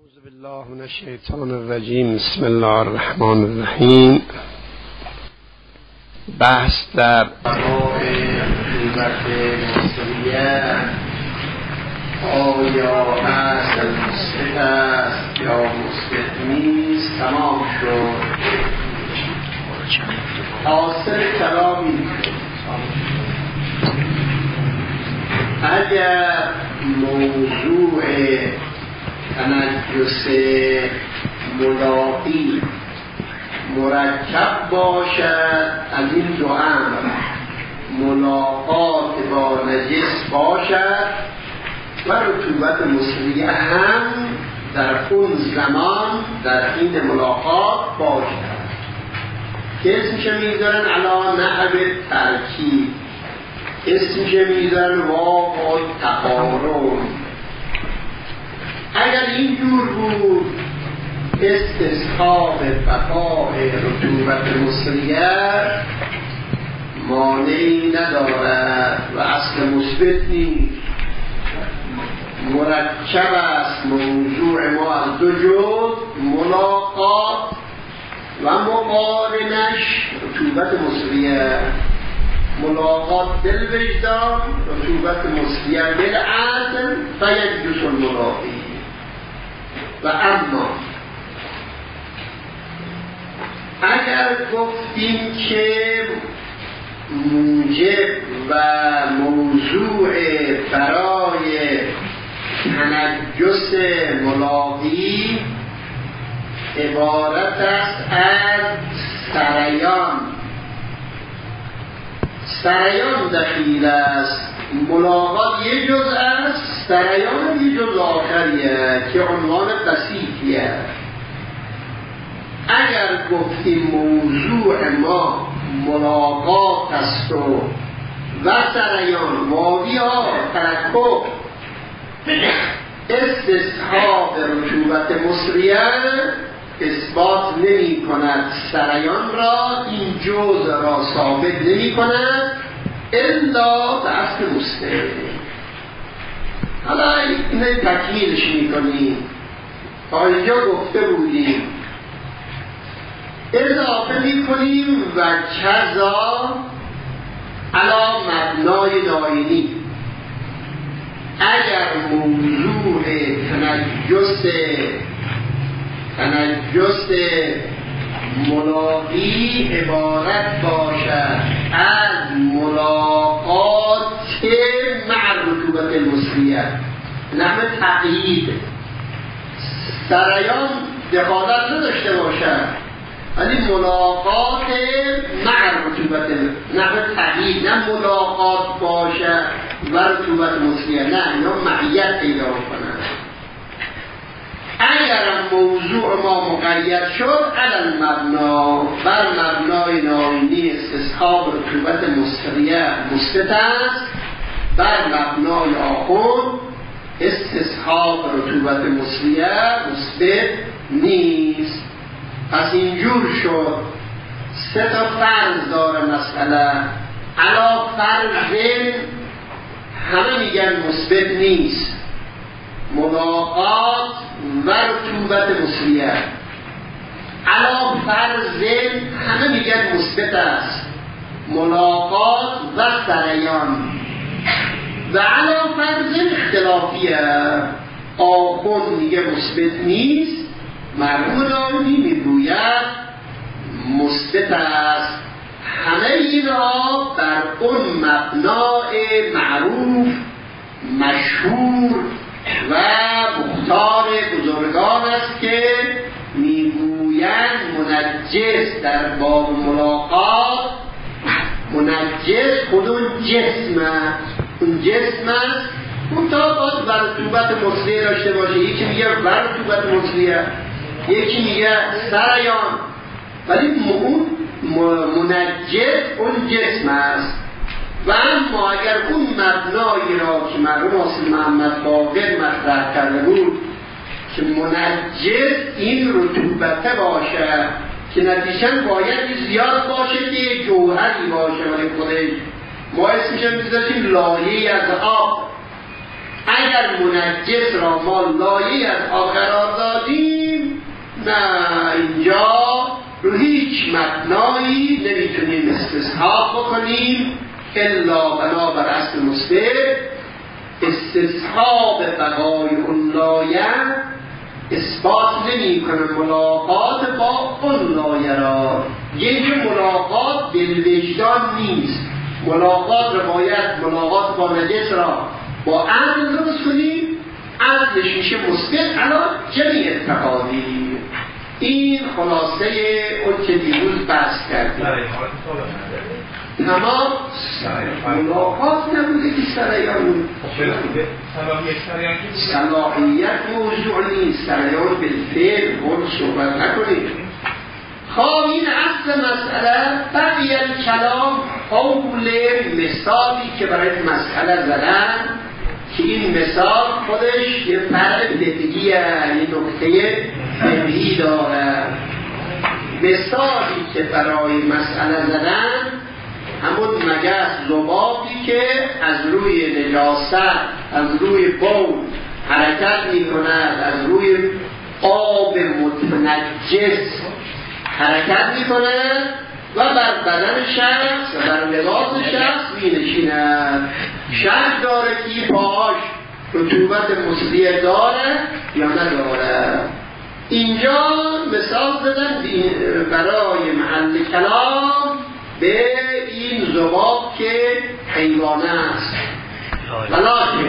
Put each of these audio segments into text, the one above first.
اعوذ بالله من الشیطان الرجیم. بسم الله الرحمن الرحیم. بحث در آیا هست مثبت است یا مثبت نیست تمام شد. حاصل کلامی اگر موضوع تنجس ملاقی مرکب باشد از این دو امر، ملاقات با نجس باشد و رطوبت مصریه هم در اون زمان در این ملاقات باشد که اسمش میذارن علی نحو ترکیب، اسمش میذارن واقع تقارن. اگر اینجور بود استصحاب بقاء رطوبت مصریه مانعی ندارد و اصل مثبت نیست. مرکب است موضوع ما از دو جزء، ملاقات و مقارنش رطوبت مصریه. ملاقات بالوجدان، رطوبت مصریه بالعزم فیجوز الملاقی. و اما اگر گفتیم که موجب و موضوع برای تنجس ملاقی عبارت است از سریان دخیل است. ملاقات یه جز است، سریان یه جز آخریه که عنوان بسیطیه. اگر گفتیم موضوع ما ملاقات است و سریان واوی ها ترکب استصحاب رطوبت مصریه اثبات نمی کند، سریان را این جزء را ثابت نمی کند الا به اصل مستقل. حالا اینه تکمیلش می کنیم. تا اینجا گفته بودیم اضافه می کنیم و کذا علی مبنای داینی. اگر موضوع تنجس ملاقی عبارت باشد از ملاقات مع رطوبت المصریه، نحو تقیید، سریان دخالت نداشته باشد ولی ملاقات مع رطوبت، نحو تقیید، نه ملاقات باشد و رطوبت مصریه، نه اینا معیت پیدا کنند. اگر موضوع ما مقید شد علی المبنا، بر مبنای ناینی استصحاب رطوبت مصریه مثبت است، بر مبنای آخر استصحاب رطوبت مصریه مثبت نیست. پس اینجور شد. سه تا فرض داره مسئله. علا فرض همه میگن مثبت نیست، ملاقات و رطوبت مصریه. علا فرض همه میگن مثبت است، ملاقات و سریان. و علا فرض اختلافیه، آخون میگه مثبت نیست، مرحوم دارمی میگوید مثبت است. همه اینا بر اون مبنای معروف مشهور و مختار بزرگان است که میگویند منجس در باب ملاقات، منجس خود اون جسم است، اون جسم است منتها باید رطوبت مصریه داشته باشه. یکی میگه رطوبت مصریه، یکی میگه سریان، ولی اون منجس اون جسم است. و اما اگر اون مبنایی را که مرحوم حاصل محمد باقر مطرح کرده بود که منجس این رطوبته باشه که نتیجه باید زیاد باشه که جوهری باشه، ولی خودش ما اسمش میذاشیم لایه از آب. اگر منجس را ما لایه از آب قرار دادیم مبنایی نمیتونیم استصحاب بکنیم الا بنابر اصل مثبت. استصحاب بقای اون لایه اثبات نمی کنه ملاقات با اون لایه را. یک ملاقات بالوجدان نیست. ملاقات ملاقات با نجس را با عقل درست کنیم، عقلش میشه مثبت علی جمیع اتحادی. این خلاصه اون که دیروز بحث کردیم. تمام ملاقات نبوده که سریان صلاحیت موضوع نیست. سریان بالفعل اون صحبت نکنیم. خب این اصل مسئله بقیه کلام حول مثالی که برای مسئله زدن که این مثال خودش یه فرق بدگیه، یه نکته فقهی داره. مثالی که برای مسئله زدن همون مگس ذبابی که از روی نجاست، از روی بول حرکت می کند، از روی آب متنجس حرکت می کند و بر بدن شخص و بر لباس شخص می نشیند. شک داره که پاهاش رطوبت مثلی داره یا نداره. اینجا مثال زدن برای محل کلام به این ذباب که حیوانه است. ولکن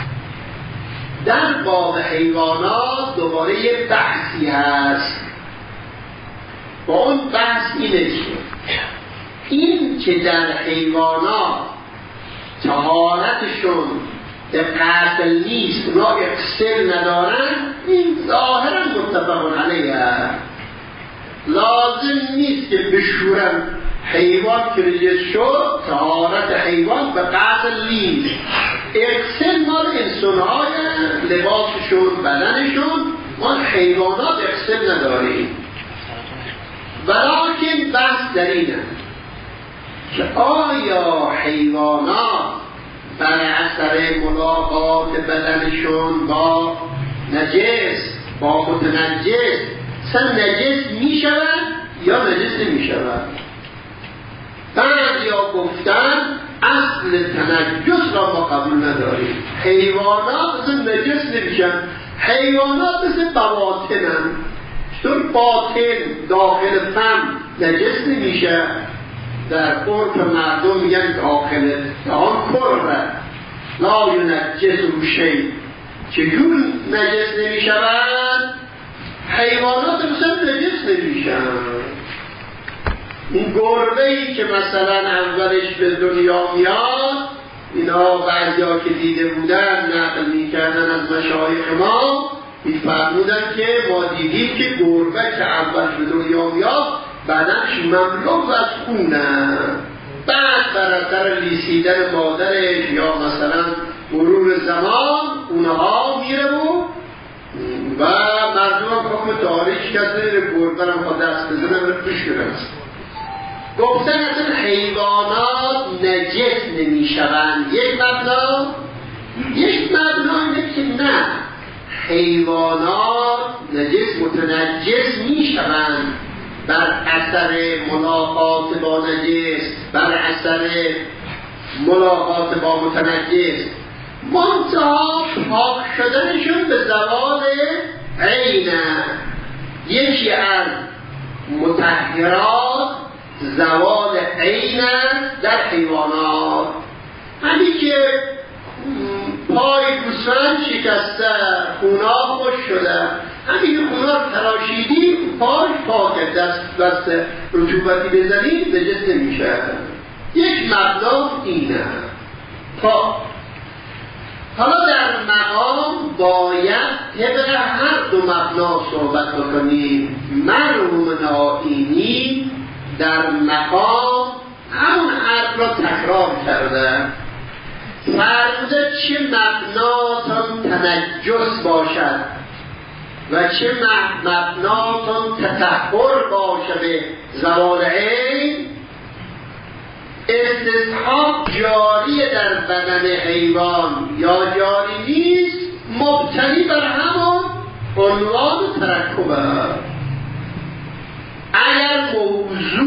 در باب حیوانات دوباره یه بحثی هست. با اون بحث اینه که این که در حیوانات طهارتشون به قتل نیست، اونا اغسل ندارن، این ظاهرا متفق علیه. لازم نیست که بشورن حیوان که نجس شد، طهارت حیوان به قتل نیست. اغسل مال انسان‌های لباسشون، بدنشون، مال حیوانات اغسل نداریم. ولیکن بحث در اینه که آیا حیوانات بر اثر ملاقات بدنشون با نجس، با متنجس نجس می شود یا نجس نمی شود؟ بعد یا گفتن اصل تنجس را ما قبول نداریم. حیوانات مثل نجس نمیشن. حیوانات مثل بواطنن. چون باطن داخل فم نجس نمیشه. در عرف مردم میگن داخل دهان کره لا ینجس شیء. چجور نجس نمیشوند؟ حیوانات مثل نجس نمیشن. این گربه‌ای که مثلا اولش به دنیا میاد، اینا بعضیا که دیده بودن نقل میکردن از مشایخ ما، میفرمودن که ما دیدیم که گربه که اولش به دنیا میاد بدنش مملو از خونه، بعد بر اثر لیسیدن مادرش یا مثلا مرور زمان اونها میره و مردم هم حکم تاریخ کسی گربه هم خود دست بزنه و توش گرست. گفتن اصلا حیوانات نجس نمی شوند. یک مبنا اینه که نه، حیوانات نجس متنجس می شوند بر اثر ملاقات با نجس، بر اثر ملاقات با متنجس. منتها پاک شدنشون به زوال عینه. یکی از مطهرات زوال عین در حیوانات. همین که پای گوسفند شکسته، خونا خوش شده، همین که خونا رو تراشیدی پاش پاک، دست رطوبتی بزنی نجس نمیشه. یک مبنا اینه. حالا در مقام باید طبق هر دو مبنا صحبت بکنیم. مرحوم نائینی در مقام همون حرف را تکرار کرده. فرموده چه مبناتون تنجس باشد و چه مبناتون تطهر باشد به زوال عین، استصحاب جاری در بدن حیوان یا جاری نیست، مبتنی بر همون عنوان ترکبه. اگر موضوع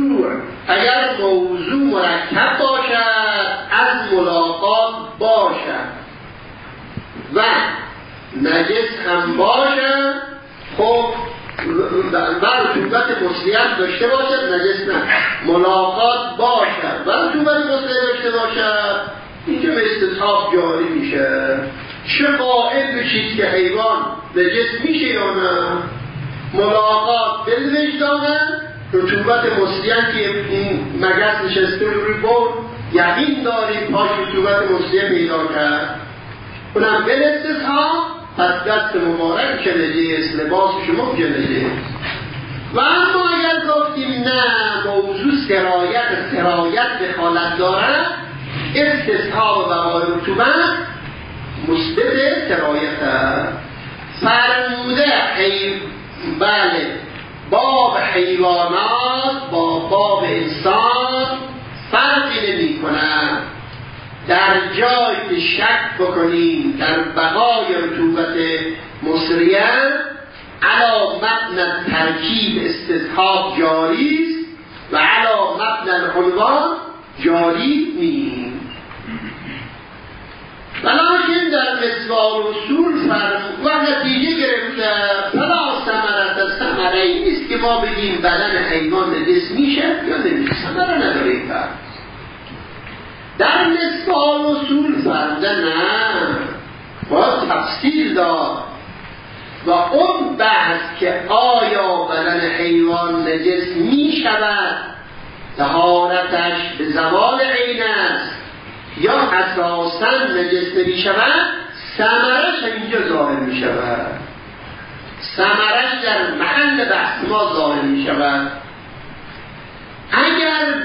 اگر موضوع مرکب باشد از ملاقات باشد و نجس هم باشد، خب و رطوبت مسلم داشته باشد، نجس نه، ملاقات باشد و رطوبت مسلم داشته باشد، اینجا به استصحاب جاری میشه. چه قائل بشید که حیوان نجس میشه یا نه؟ ملاقات بالوجدانه، رطوبت مسلم که این مگس نشسته روی بول یقین داریم پاش رطوبت مسلم پیدا کرد، اونم بالاستصحاب، پس دست مبارک که نجس، لباس شما که نجس. و اما اگر گفتیم نه موضوع سرایت دخالت دارد، استصحاب بقای رطوبت مثبت سرایت است. فرموده بله باب حیوانات با باب انسان فرقی نمی کنند. در جای شک بکنیم در بقای رطوبت مسریه علی مبنی ترکیب استصحاب جاری است و علی مبنی العنوان جاری نیست. ولیکن در مثال اصول فرمود و نتیجه گرفته فلا ثمره این نیست که ما بگیم بدن حیوان نجس میشه یا نمیشه، ثمره نداره. در مثال اصول فرموده نه، باید تفصیل داد و اون بحث که آیا بدن حیوان نجس میشود طهارتش به زوال عین است یا اساساً نجس نمی شود، ثمرش اینجا ظاهر می شود، ثمرش در محل بحث ما ظاهر می شود. اگر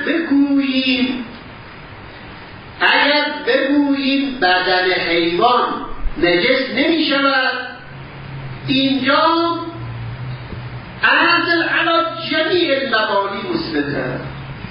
بگوییم بدن حیوان نجس نمی شود، اینجا عدل علی جمیع المبانی مثبته.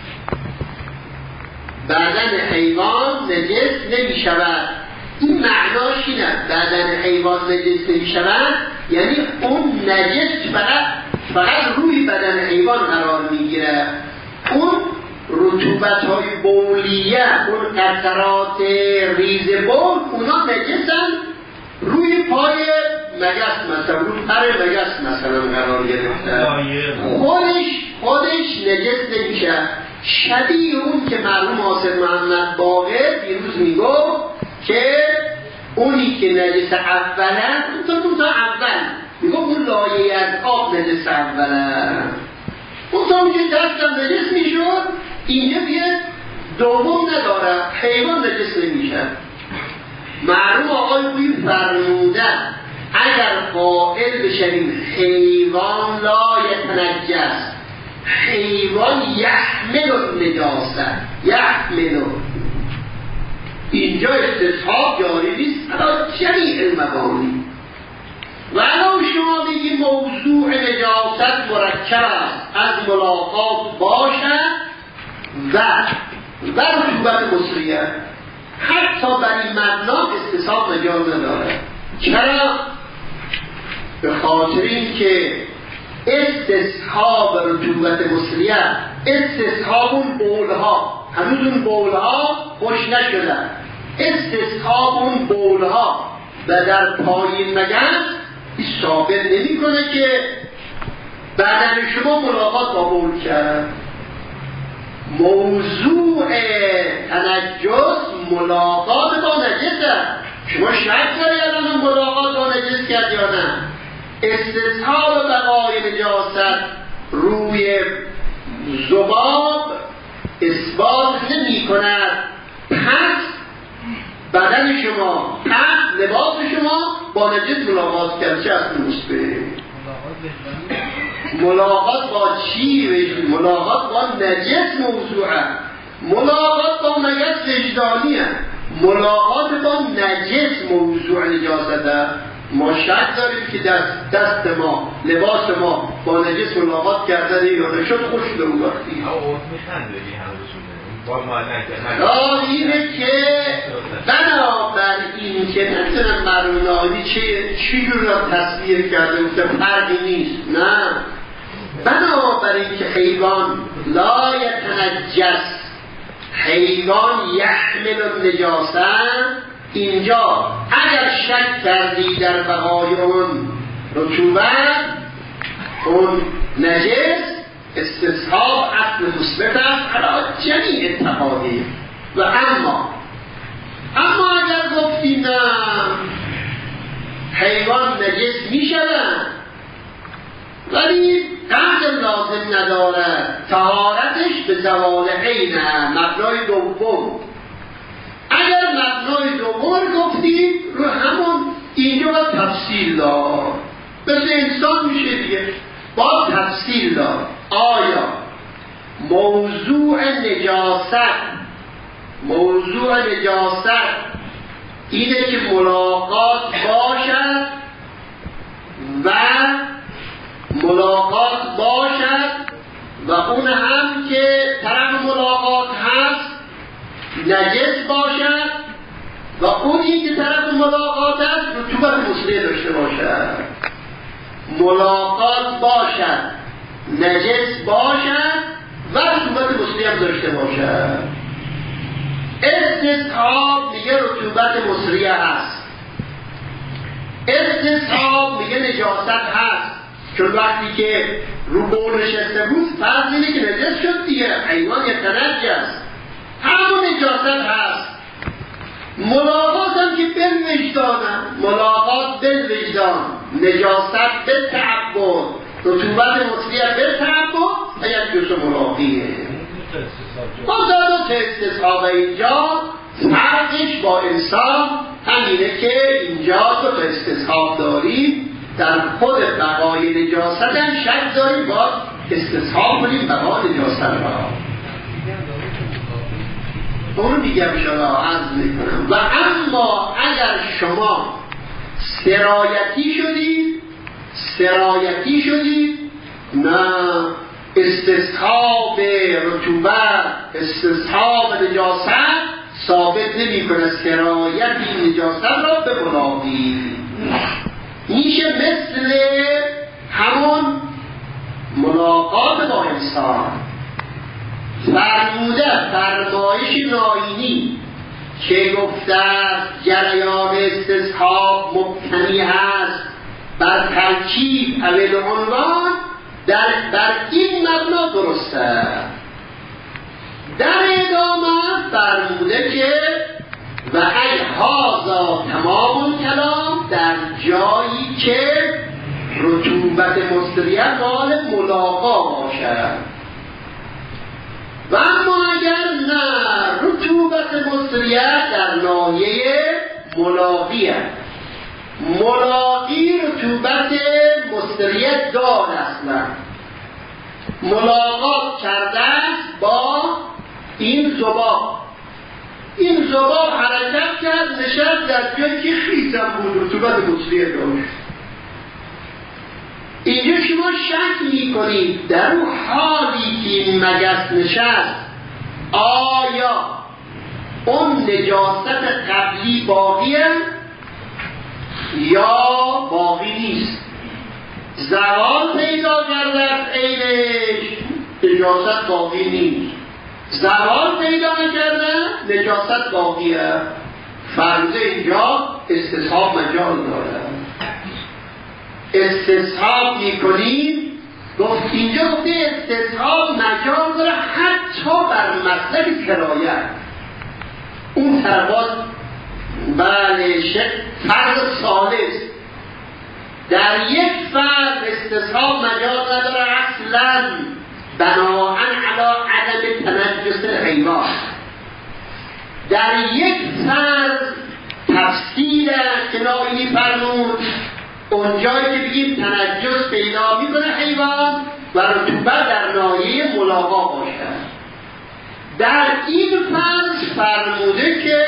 بدن حیوان نجس نمی شود، این معناش اینه بدن حیوان نجس نمی شود یعنی اون نجس فقط روی بدن حیوان قرار میگیره، اون رطوبت های بولیه، اون قطرات ریز بول، اونا نجسن روی پای مگس مثلا، روی پر مگس مثلا قرار گرفته، خودش نجس نمیشه. شبیه اون که مرحوم حاسد محمد باقر دیروز میگفت که اونی که نجس اوله اون تا اول میگفت اون لایه از آب نجس اوله، اون تا اونجا دستم نجس میشد، اینجا بیاد دوم نداره، حیوان نجس نمیشه. مرحوم آقای بوی فرمودن اگر قائل بشنیم حیوان لا یتنجس، حیوان یحمل النجاسه، یحمل، اینجا استصحاب جاری نیست علی جمیع المبانی. و الان شما بگید موضوع نجاست مرکب است از ملاقات باشد و رطوبت مسریه، حتی بر این مبنا استصحاب مجاز نداره. چرا؟ به خاطر اینکه استصحاب رطوبت مسریه، استصحاب اون بولها، هنوز اون بولها خوش نشدن، استصحاب اون بولها و در پایین مگس ثابت نمی کنه که بدن شما ملاقات با بول کرد. موضوع تنجس ملاقات با نجسه، شما شک داری الان ملاقات با نجس کرد یا نه؟ استصحاب بقای نجاست روی ذباب اثبات نمی کند، پس بدن شما، پس لباس شما با نجس ملاقات کرد، چه اصل مصبه؟ ملاقات با چی؟ ملاقات با نجس موضوعه، ملاقات با نجس وجدانیه، ملاقات با نجس موضوع نجاسته. ما شک داریم که دست ما، لباس ما با نجس ملاقات کرده یا نشد خوش شده اون وقتی اینه که بنابراین که نتونم مرونایی چی جور را تصویر کرده فرقی نیست، نه بنابراین که حیوان لا یتنجس، حیوان یحمل النجاسه، اینجا اگر شک کردی در بقای اون رطوبت، اون نجس، استصحاب اصل مثبت است علی جمیع التقادیر. و اما اگر گفتی نه حیوان نجس می شود ولی قدر لازم ندارد، طهارتش به زوال عینه، مبنای دوم. اگر مبنای دوم گفتی رو همون اینجا باید تفصیل داد، مثل انسان میشه دیگه، باید تفصیل داد. آیا موضوع نجاست اینه که ملاقات باشد و اون هم که طرف ملاقات هست نجس باشد و اونی که طرف ملاقات هست رطوبت مسری داشته باشد. ملاقات باشد، نجس باشد و رطوبت مسری هم داشته باشد. استصحاب میگه رطوبت مسریه هست، استصحاب میگه نجاست هست، چون وقتی که رو بول نشسته بود فرض اینه که نجس شد دیگه، حیوان یتنجس، همون نجاست هست. ملاقات هم که بالوجدانم، ملاقات بالوجدان، نجاست بالتعبد، رطوبت مسریه بالتعبد و یک جزء ملاقیه. مازادات استصحاب اینجا فرقش با انسان همینه که اینجا تو استصحاب داریم، در خود بقای نجاست هم شک داریم، باید استصحاب کنیم بقای نجاست را. اون دیگه بشارا عرض میکنم. و اما اگر شما سرایتی شدید نه استصحاب رطوبت، استصحاب نجاست ثابت نمی کنه سرایت این نجاست را به ملاقی. میشه مثل همون ملاقات با انسان. فرموده فرمایش ناینی که گفته جریان استصحاب مبتنی هست بر ترکیب اول عنوان، در این مبنا درسته. در ادامه فرموده که و ای هازا تمام کلام، در جایی که رطوبت مستریه مال ملاقا باشد. و اما اگر نه رطوبت مستریه در ناحیه ملاقیه، ملاقی رطوبت مستریه دار اصلا، ملاقات کرده با این ذباب حرکت کرد، نشست در جایی که خیسم بود، رطوبت مستریه داشت. اینجا شما شک میکنید در اون حالی که این مگس نشست آیا اون نجاست قبلی باقیه یا باقی نیست. زوال پیدا کرده از عینش، نجاست باقی نیست. زوال پیدا نکرده، نجاست باقیه. فرض اینجا استصحاب مجال داره. استصحاب میکنیم، گفت اینجا گفته استصحاب مجال داره حتی بر مسئله کرایت. اون طرفات بله فرض ثالث در یک فرض استصحاب مجال نداره اصلا بناهن علی عدم تنجس حیوان. در یک فرض تفصیل کنایی فرمود اونجایی که بگیم تنجس پیدا میکنه حیوان و رطوبت در ناحیه ملاقا باشد. در این فرض فرموده که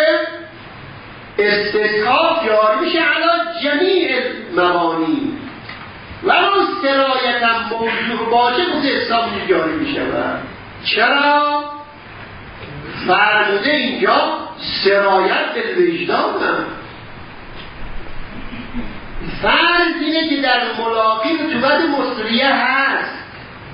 استصحاب جاری میشه علی جمیع مبانی و اون سرایت هم موضوع باشه خود استصحاب جاری میشه. چرا؟ فرموده اینجا سرایت به وجدان هم. فرض اینه که در ملاقی رطوبت مستریه هست،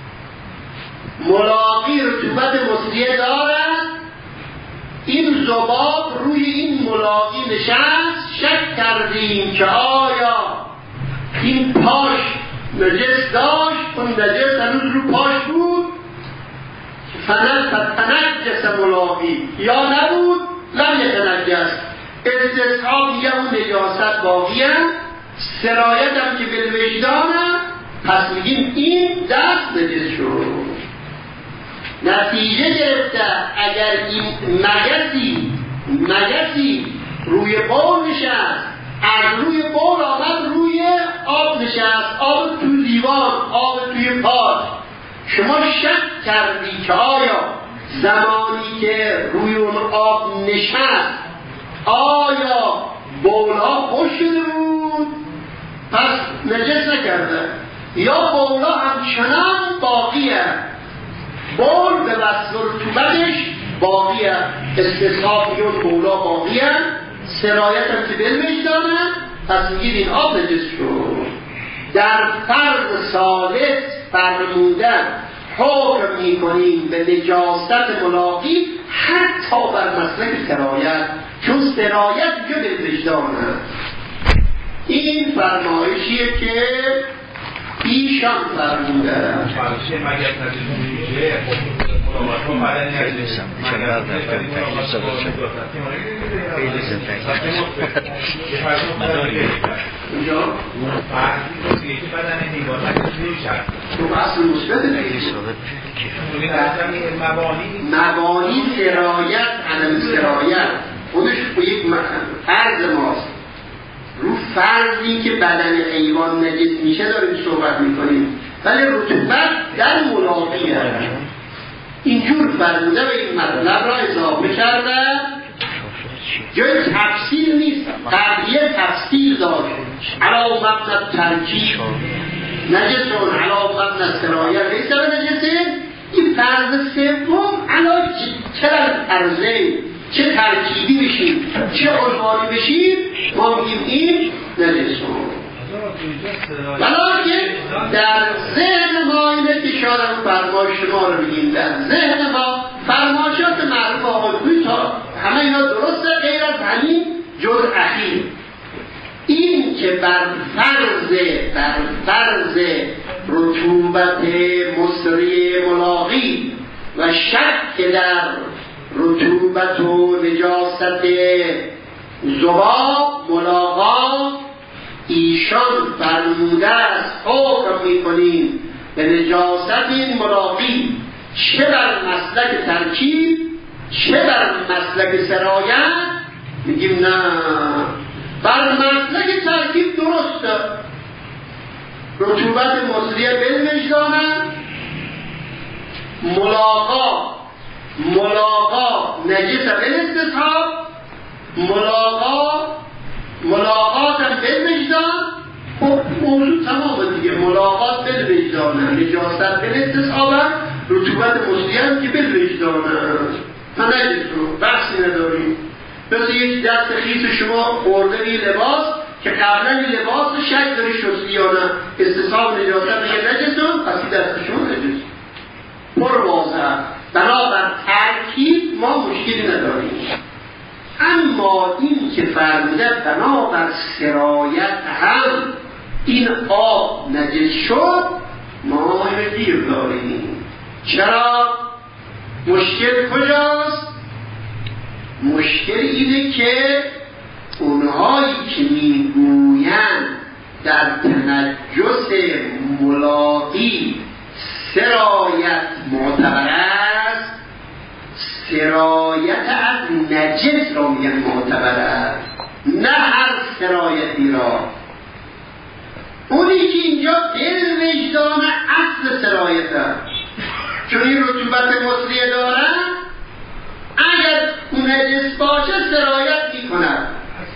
ملاقی رطوبت مصریه دارد، این ذباب روی این ملاقی نشست، شک کردیم که آیا این پاش نجس داشت، اون نجس هنوز رو پاش بود، فتنجس ملاقی یا نبود، لم یتنجس. استصحاب میگه اون نجاست باقی هم، سرایت هم که بالوجدانه، پس میگیم این دست نجس شد. نتیجه گرفته اگر این مگسی روی بول نشست، از روی بول آمد روی آب نشست، آب تو لیوان، آب توی پاش، شما شک کردی که آیا زمانی که روی اون آب نشست آیا بولها خوش شده بود، پس نجس نکرده، یا بولها همچنان باقیه، بول به وصف رطوبتش باقیه، استصحاب میگه اون بولها باقیه، سرایت هم که بالوجدانه، پس میگید این آب نجس شد. در فرض ثالث فرمودن حکم میکنیم به نجاست ملاقی حتی بر مسلک سرایت، چون سرایت که بالوجدانه. این فرمایشیه که ایشان فرموده. مبانی سرایت عدم سرایت خودش یک فرض ماست، رو فرضی که بدن حیوان نجس میشه داریم صحبت میکنیم، ولی رطوبت در ملاقیه. اینجور فرموده به این مطلب را اضافه کرده، جای تفصیل نیست، قبلیه تفصیل داشت، علا مبنى ترکیب نجسون، علا مبنى سرایت لیس نجسه. این فرض سوم علا چه فرضه، چه ترکیبی بشیم، چه عنوانی بشیم، ما میگیم این نجسون. بلکه در ذهن ما اینه که شاید هم فرمایش شما رو بگیم، در ذهن ما فرمایشات معروف آقای تا همه اینا درسته غیر از همین جز اخیر، این که بر فرض رطوبت مصری ملاقی و شک در رطوبت و نجاست ذباب ملاقات ایشان فرموده است حکم میکنیم به نجاست این ملاقی، چه بر مسلک ترکیب چه بر مسلک سرایت. میگیم نه، بر مسلک ترکیب درسته، رطوبت مصریه بالوجدانه، ملاقا نجس بالاستصحاب، ملاقات هم بالوجدان، خب موضوع تمامه دیگه، ملاقات بالوجدانه، نجاست بالاستصحاب، رطوبت مصریه هم که بالوجدانه. من نجس رو بحثی نداریم. مثل یک دست خیس شما خورده این لباس که قبلا این لباس شک داری شستی یا نه، استصحاب نجاست بگه نجسون، پس این دست شما نجس پر واضح. بنابر ترکیب ما مشکلی نداریم، اما این که فرموده بنابر سرایت هم این آب نجس شد، ما اینو دیر داریم. چرا؟ مشکل کجاست؟ مشکل اینه که اونهایی که میگویند در تنجس ملاقی سرایت معتبر است، سرایت از نجس را میگن معتبر است، نه هر سرایتی را. اونی که اینجا دل وجدان اصل سرایت است، چون این رطوبت مصریه دارن، اگر اون نجس باشه سرایت میکنن،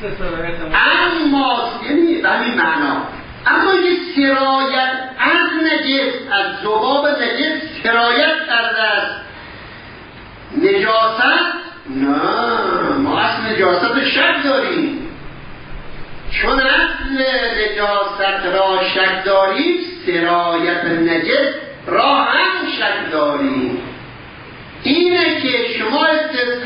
اما یعنی به همین معنا، اما یه سرایت از نجس، از ذباب نجس سرایت کرده است نجاست، نه، ما اصل نجاست شک داریم. چون اصل نجاست را شک داریم، سرایت نجس را هم شک داریم.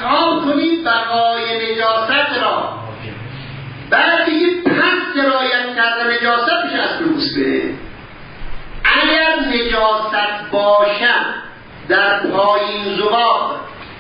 استصحاب کنیم بقای نجاست را، بعد دیگه پس سرایت کردن نجاست میشه از روسبه. اگر نجاست باشم در پایین زباب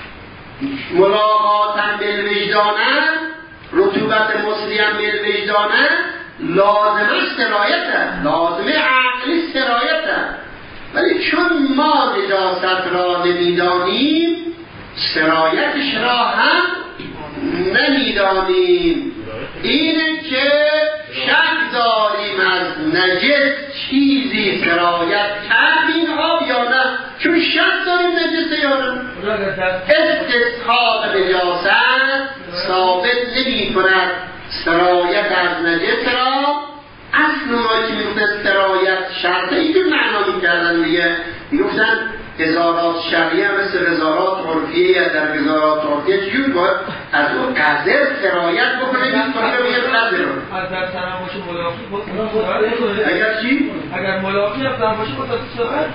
ملاقاتن بالوجدانه، رطوبت مسلیم بالوجدانه، لازمه سرایت، لازمه عقلی سرایت. ولی چون ما نجاست را نمیدانیم، سرایتش را هم نمیدانیم. اینه که شک داریم از نجس چیزی سرایت کرد این آب یا نه، چون شک داریم نجسه یا نه. استصحاب نجاست ثابت نمی کند سرایت از نجس را. اصل ما که میگفتن سرایت شرطه اینجور معنا میکردن دیگه، میگفتن هزارات شرعیه مثل هزارات عرفیه یا در هزارات عرفیه چجور باید از اون قذر سرایت بکنه این کنه بگه قذر رو از در سنم باشه ملاقی اگر چی؟ اگر ملاقی هم در باشه متاسفت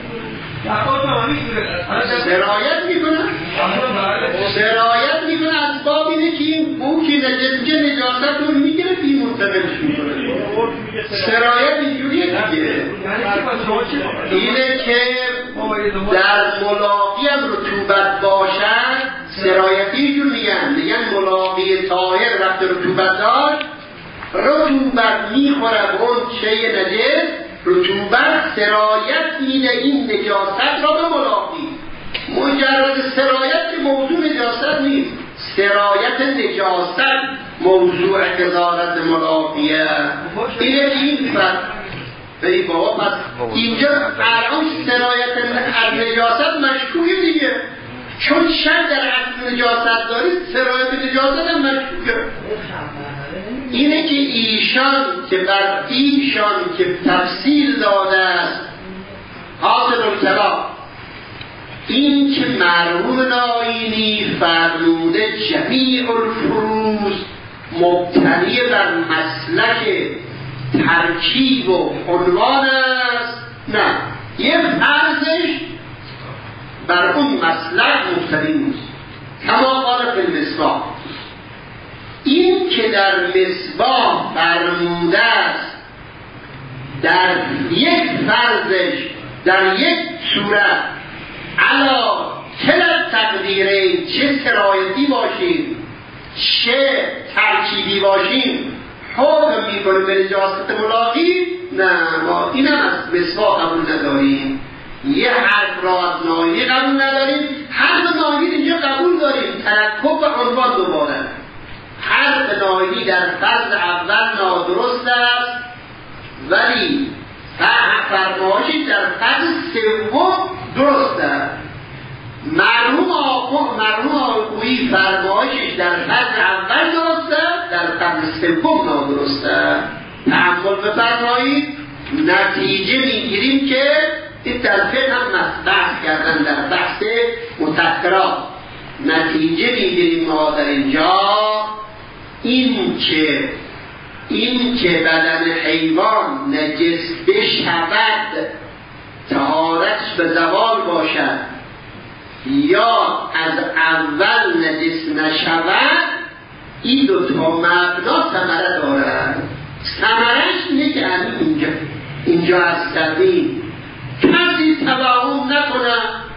سرایت میکنه سرایت میکنه. از باب اینه که این بو که نجاست رو میگیره بی منتقلش میکنه. سرایت اینجوریه دیگه، اینه که در ملاقی هم رطوبت باشد سرایتی اینجور میگن ملاقی طاهر رفت رطوبت داشت، رطوبت میخوره به اون چه نجس، رطوبت سرایت میده این نجاست را به ملاقی. مجرد سرایت که موضوع نجاست نیست، سرایت نجاست موضوع قضاوت ملاقیه. اینه که این فرق بایی بابا پس اینجا الان سرایت از نجاست مشکوکه دیگه، چون شک در اصل نجاست دارید سرایت نجاست هم مشکوکه. اینه که ایشان که بر ایشان که تفصیل داده است حاصل الکلام، این که مرحوم ناینی فرموده جمیع الفروض مبتنی بر مسلک ترکیب و عنوان است، نه یه فرضش بر اون مسلک مبتنی نیست. کما قال فی المصباح، این که در مصباح فرموده است در یک فرضش در یک صورت علا کل تقدیره، چه سرایتی باشیم چه ترکیبی باشیم حکم میکنه به نجاست ملاقی. نه ما این هم از مصباح قبول نداریم، یه حرف را از ناینی قبول نداریم، حرف ناینی اینجا قبول داریم، ترکب و عنوان دوباره. حرف ناینی در فرض اول نادرست است، ولی فرمایشی در فرض سوم درست است. مرحوم آقویی فرمایشش در فرض اول درست است، در فرض سوم نادرست است. تأمل بفرمایید، نتیجه میگیریم که این در فقه هم بحث کردن در بحث متأخرات. نتیجه میگیریم ما در اینجا این که بدن حیوان نجس بشود طهارتش به زوال باشد یا از اول نجس نشود، این دو تا مبنا ثمره دارد. ثمرهش اینه که اینجا از کردیم کسی توهم نکنه،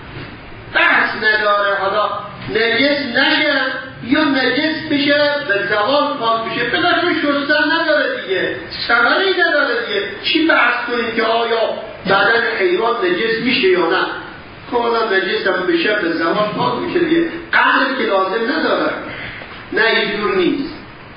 بحث نداره حالا نجس نشه یا نجس بشه به زوال پاک بشه، بلاشون شستن نداره دیگه، ثمره‌ای نداره دیگه. چی بحث کنیم که آیا بدن حیوان نجس میشه یا نه؟ کالا نجس هم بشه به زوال پاک میشه دیگه، قدر که لازم نداره. نه اینجور نیست،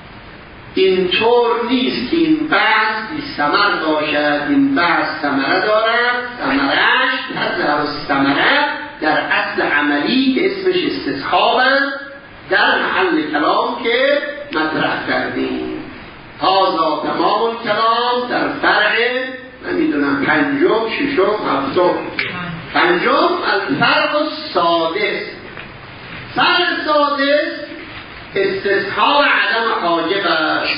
اینطور نیست که این بحث بی ثمر باشد. این بحث ثمره دارد، ثمره‌اش تظهر الثمره در اصل عملی که اسمش استصحاب در محل کلام که مطرح کردیم. هذا تمام الکلام در فرع نمیدونم پنجم، ششم، هفتم. پنجم الفرق السادس. فرق سادس استصحاب عدم حاجب است.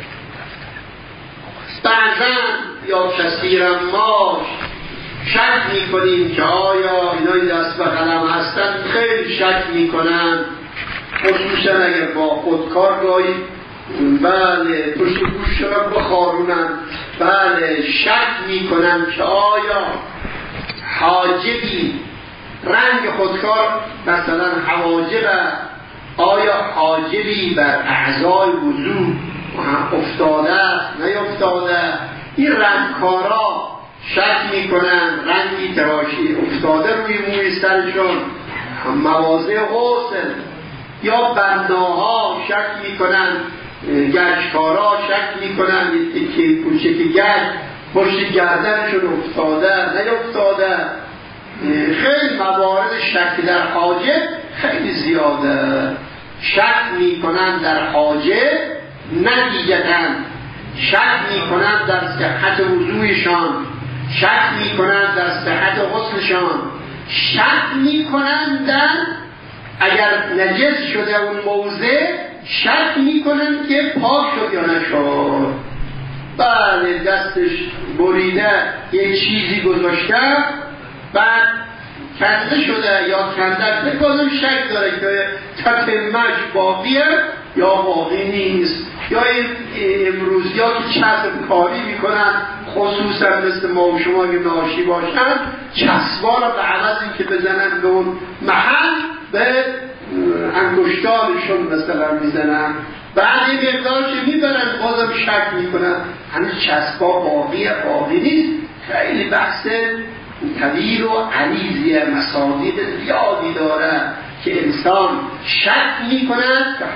بعضا یا کثیرا ما شک میکنیم که آیا اینا این دست به قلم هستن، خیلی شک میکنن خصوصا اگر با خودکار گاهی بله پشت گوش را بخارونن، بله شک میکنن که آیا حاجبی رنگ خودکار مثلا حواجب، آیا حاجبی بر اعضای وضو افتاده است نیفتاده. این رنگکارا شک میکنن رنگی تراشی افتاده روی موی سرشون، مواضع غسل. یا بناها شک میکنن، گچکارا شک میکنن که کوچه که گچ پشت گردنشون افتاده نیفتاده. خیلی موارد شک در حاجب خیلی زیاده. شک میکنن در حاجب، نتیجتاً شک میکنن در صحت وضویشان، شک میکنن در صحت غسلشان، شک میکنن در اگر نجس شده اون موضع، شک میکنن که پاک شد یا نشد. بله دستش بریده یک چیزی گذاشته بعد کنده شده یا کندک، بکنم شک داره که تتمش باقیه یا باقی نیست. یا امروزی ها که چسب کاری میکنن، خصوصا مثل ما و شما که ناشی باشن، چسبا را به عوض این که بزنن به اون محل به انگشتانشون مثلا میزنن، بعد این مقدارش میبرن بازم شک میکنن هنوز چسبا باقی نیست. خیلی بحث طویل و عریضی مصادیق زیادی داره که انسان شک میکند که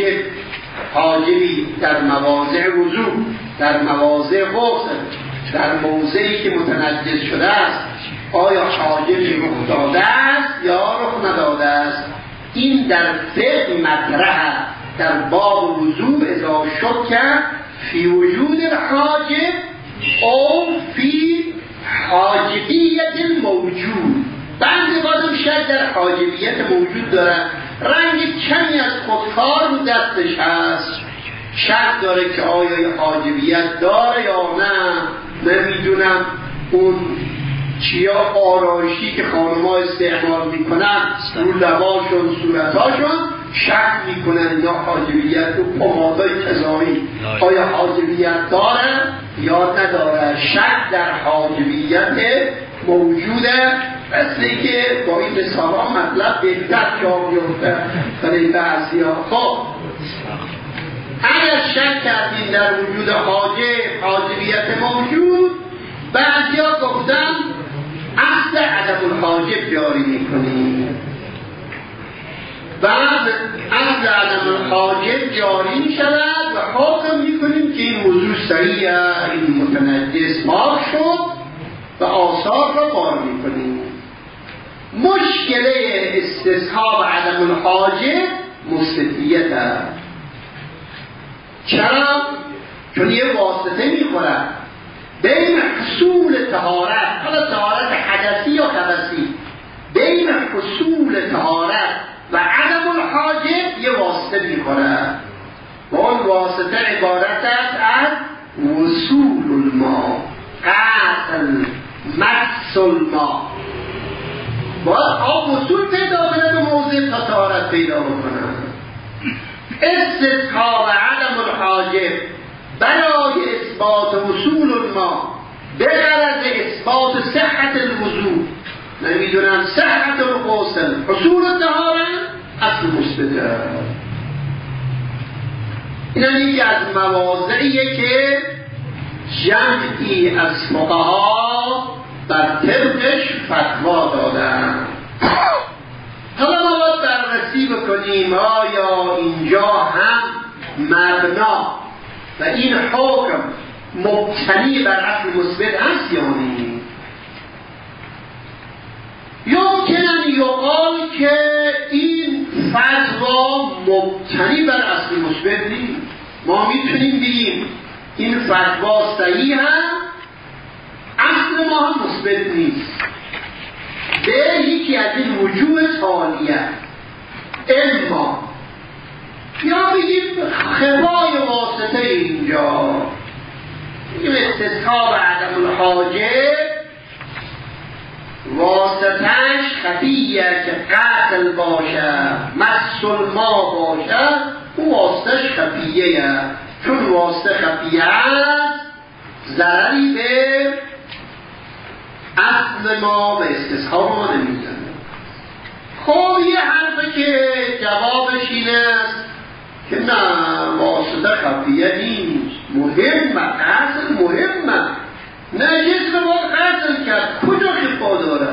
حاجبی در مواضع وضو، در مواضع غسل، در موضعی که متنجس شده است، آیا حاجبی رخ داده است یا رخ نداده است. این در فقه مطرح در باب وضو اذا شک فی وجود الحاجب او فی حاجبیت موجود. بعضی قادم شک در حاجبیت موجود داره، رنگ کمی از خودکار رو دستش هست، شک داره که آیا حاجبیت داره یا نه. نمیدونم اون چیا آرایشی که خانم‌ها استعمال میکنن رو لباشون صورتاشون شک میکنن یا حاجبیت رو پمادای کذایی آیا حاجبیت داره یا نداره. شک در حاجبیت موجوده، مثل که با این مثالا مطلب بهتر جا بیفته برای بعضی ها. خب اگر شک کردیم در وجود حاجبیت موجود، بعضی ها گفتن اصل عدم الحاجب جاری میکنیم، بعد اصل عدم الحاجب جاری میشود و حکم میکنیم که این موضوع صحیحه، این متنجس پاک شد و آثار را بار میکنیم. مشکل استصحاب عدم الحاجب مستدیت است. چرا؟ چون یه واسطه میخورد بین حصول طهارت، حالا طهارت حدثی یا خبثی، بین حصول طهارت و عدم الحاجب یه واسطه میخورد و اون واسطه عبارت است از وصول الماء، قطع مس الماء. باید آب وصول پیدا کنه به موضع تا طهارت پیدا بکنن. استصحاب عدم الحاجب برای اثبات وصول الماء به غرض اثبات صحت الوضوء، نمیدونم صحت الغسل، حصول طهارت، اصل مثبته. این یکی از مواضعیه که جمعی از فقها بر طبقش فتوا دادن. حالا ما باید بررسی بکنیم آیا اینجا هم مبنا و این حکم مبتنی بر اصل مثبت هست یا نه. یمکن یقال که این فتوا مبتنی بر اصل مثبت نیست. ما میتونیم بگیم این فتوا صحیح هم، اصل ما هم مثبت نیست. به یکی از این وجوه تالیه، اما یا بگیم خفای واسطه اینجا، این استصحاب عدم الحاجب واسطهش خفیه که قتل باشه مس ما باشه اون واسطش خفیه چون واسطه خفیه است ضرری به اصل ما و استصحاب ما نمیزنه. خب یه حرفه که جوابش این است که نه واسطه خفیه نیست، مهمه، قتل مهمه، نه جسم ما قتل کرد کجا شفا داره؟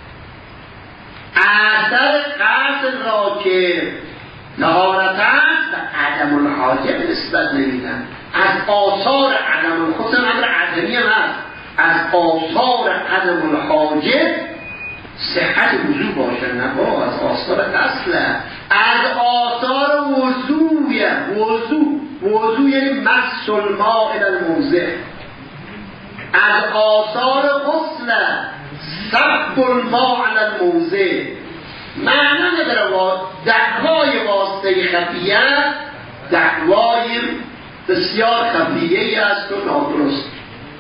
اثر قتل را که طهارت است و عدم الحاجت نسبت نمیدن. از آثار عدم الحاجت امر عدمی هم هست، از آثار عدم الحاجت صحت وضو باشه، نه با از آثار اصله، از آثار وضو یعنی مس الماء الى الموضع، از آثار غسل صب الماء علی الموضع. معنا نداره دعوای واسطه خفیه دعوای بسیار خفیه است و نادرست.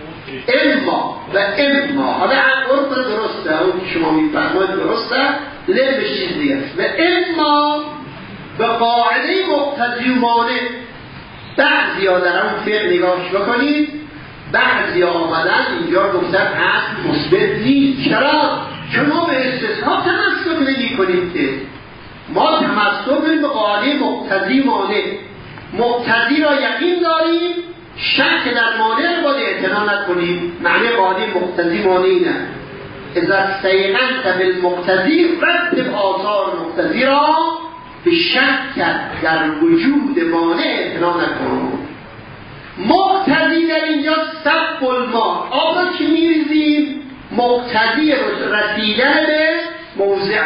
اما حالا عرف درسته، اون که شما میفرمایید درسته، لبش چیزی است. و اما به قاعده مقتضی و مانع بعضی ها در اون فقه نگاهش بکنید، بعضی آمدن اینجا گفتن اصل مثبت نیست. چرا؟ چون ما به استصحاب تمسک نمی کنیم که ما تمسک کنیم به قاعده مقتضی مانع. مقتضی را یقین داریم، شک در مانع رو باید اعتنا نکنیم. معنی قاعده مقتضی مانع اینه اذا استیقنت بالمقتضی رتب آثار مقتضی را به شک در وجود مانع اعتنا نکنیم. مقتضی در اینجا صب الماء، آب را که میریزیم مقتضی رسیدن به موضع،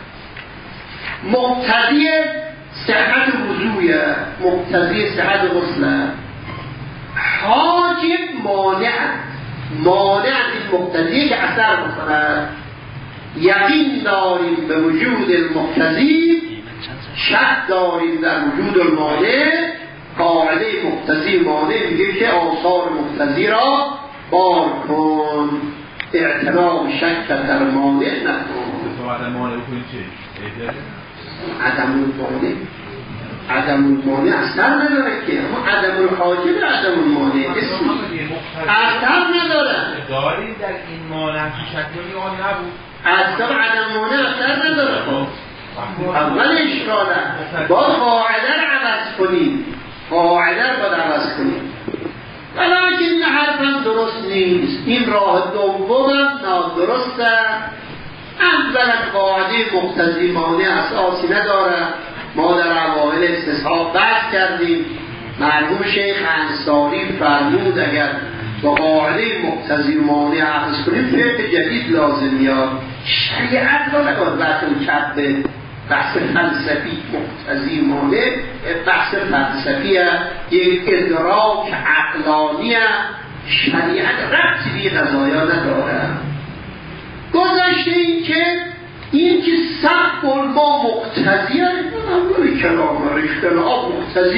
مقتضی صحت وضویه، مقتضی صحت غسله. حاجب مانع این مقتضی که اثر بکنه. یقین داریم به وجود المقتضی، شک داریم در وجود المانع. قاعده مقتضی مانع میگه که آثار مقتضی را بار کن، اعتراف شک در مانع نکن. عدم المانع اثر نداره که، اما عدم الحاجب عدم المانع اثر نداره. داریم در این مانع شکلی آن نبود، اثر عدم مانع اثر نداره. اول اشکاله با قاعده رو عوض کنیم، ولیکن این حرفم درست نیست، این راه دومم نادرسته. اولا قاعده مقتضی مانع اساسی نداره. ما در اوائل استصحاب بحث کردیم، مرحوم شیخ انصاری فرمود اگر با قاعده مقتضی مانع اخذ کنیم فقه جدید لازم میاد. شریعت را نگاه بطل کرد به بحث فلسفی مقتضی مانع، بحث فلسفی یک ادراک عقلانی، شریعت ربطی به قضایا نداره. گذشته این که صب ما مقتضیه، نمیدونی کلام ریختن آب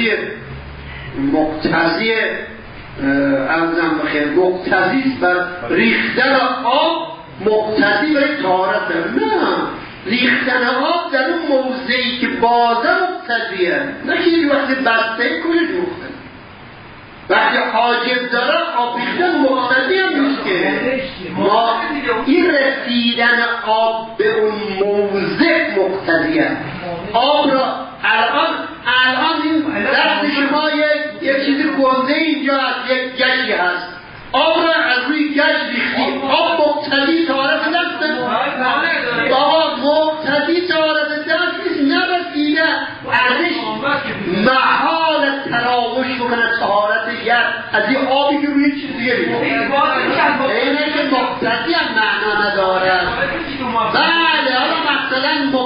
مقتضیه ارزم بخیر مقتضیست بر ریختن آب، مقتضی برای طهارت نه. ریختن آب در اون موضعی که بازه مقتضیه، نه که یک وقتی بسته کجا مقتضی. وقتی حاجب داره آب ریختن مقتضی هم نیست که ما این رسیدن آب به اون موضع مقتضیه. آب را الان این دست شما یک چیزی گنده اینجا هست، یک گشی هست، آب را از روی گشت ریختی، آب مقتضی طهارت دست بابا مقتضی طهارت دست نیست، نرسیده ازش محال تراوش بکنه طهارت ید از این آبی که روی چیز دیگه ریخته. اینه که مقتضی هم معنا نداره. بله حالا مثلا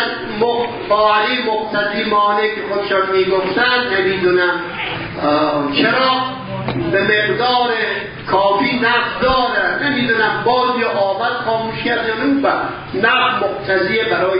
مقتضی مانع که خودشان میگفتن نمیدونم چرا به مقدار کافی نفت داره، نمیدونم باز یا آباد خاموش کرد یا نمیدونم نفت مقتضیه برای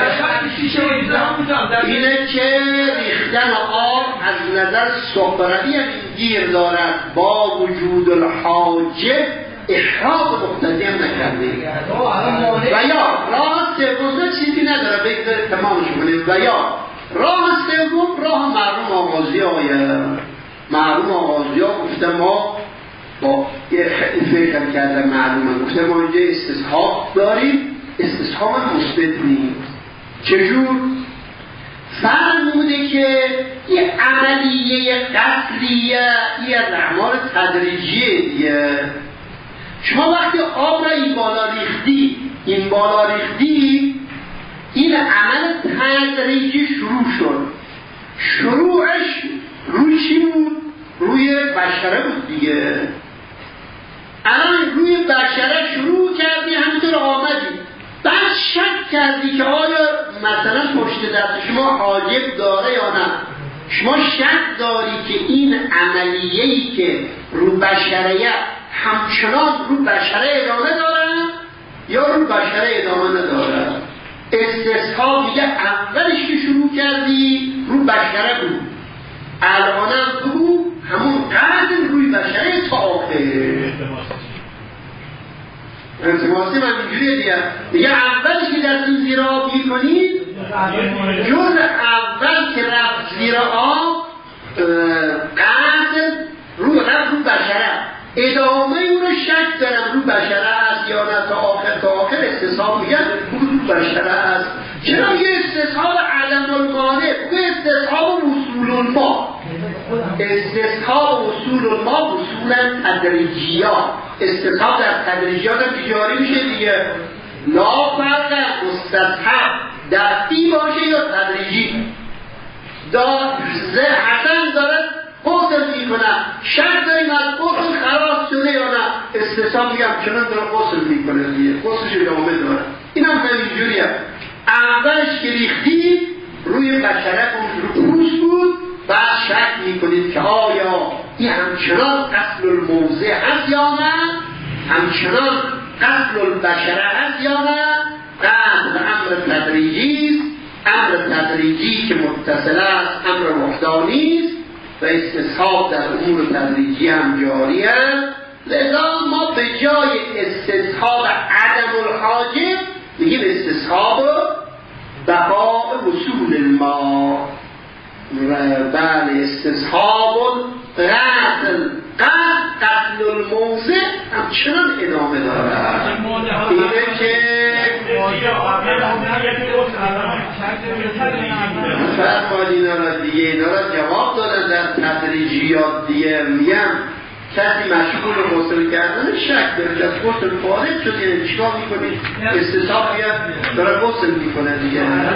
اینه که ریختن آب از نظر سخبرانی هم گیر دارد با وجود الحاجه احراق مقتضی هم نکرده. و یا راست سوم چیزی نداره بگذارید تمامش کنید. و یا راه سوم راه مرحوم آغازی آید. مرحوم آغازی ها گفته ما با خیلی فکر کردن معلومه، گفته ما اینجا استصحاب داریم، استصحاب مثبت نیست. چجور؟ فرموده که یه عملیه قتلیه یه از اعمال تدریجیه دیگه. شما وقتی آب را این بالا ریختی این عمل تدریجی شروع شد. شروعش روی چی بود؟ روی بشره بود دیگه. الان روی بشره شروع کردی، همینطور آمدی، بعد شک کردی که آیا مثلا پشت دست شما حاجب داره یا نه. شما شک داری که این عملیه‌ای که رو بشره همچنان رو بشره ادامه داره یا رو بشره ادامه نداره. استصحاب میگه اولش که شروع کردی رو بشره بود، الانم بگو همون قدر روی بشره تا آخر. انتماسی من اینجوریه دیگه اولش که دستون زیر آب میکنید جز اول که رفت زیر آب قدر رو بشره، ادامه اون رو شک دارم رو بشره است یا نه تا آخر استصحاب میگن رو بشره است. چرا یه استصحاب علم المانع، به استصحاب اصول الما. استصحاب اصول الما اصولا تدریجیات، استصحاب در تدریجیات هم تجاری میشه دیگه. لا فرق مستصحب دستی باشه یا تدریجی. حسن داره غسل میکنه، شک داریم از غسل خلاص شده یا نه، استصحاب میگم چنان داره غسل میکنه دیگه، غسلش ادامه داره. این هم همینجوریه. اولش که ریختی روی بشره رو پوست بود، بعد شک میکنید که آیا این همچنان قتل الموضع هست یا نه، همچنان قتل البشره هست یا نه. قتل امر تدریجی است، امر تدریجی که متصل است امر وحدانی است و استصحاب در امور تدریجی هم جاری است. لذا ما به جای استصحاب عدم الحاجب میگیم استصحاب بقاء وصول الماء. بله استصحاب قتل الموضع همچنان ادامه داره. اینه که فرمال اینا را دیگه، اینا را جواب دادن در تدریجیات دیگه. میگم کسی مشغول غسل کردن شک داره که از غسل فارغ شد، یعنی چیکار میکنی؟ استصحاب داره غسل میکنه دیگه. نه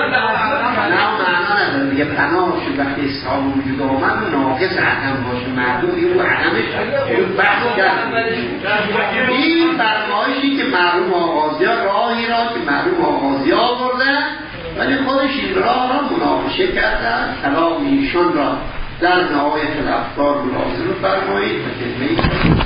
معنا نداره دیگه. پناه شد وقتی استصحاب وجود آمد ناقص عدم باشه، معلوم یه رو عدمش بحث کرد. این فرمایشی که مرحوم آغازی ها راهی را که مرحوم آغازی ها آوردن، ولی خودش این راه را مناقشه کردن. کلام ایشان را در نهایت الافکار ملاحظه رو فرمایید و کلمه